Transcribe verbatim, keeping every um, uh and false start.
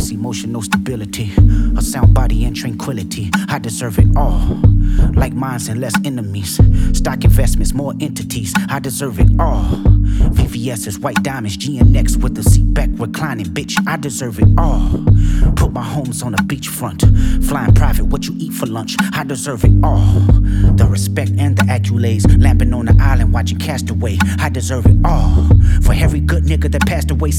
class, emotional stability, a sound body and tranquility. I deserve it all. Like minds and less enemies, stock investments, more entities. I deserve it all. V V S's, white diamonds, G N X with the seat back reclining, bitch. I deserve it all. Put my homes on a beachfront, flying private. What you eat for lunch? I deserve it all. The respect and the accolades, lamping on the island watching Castaway. I deserve it all. For every good nigga that passed away.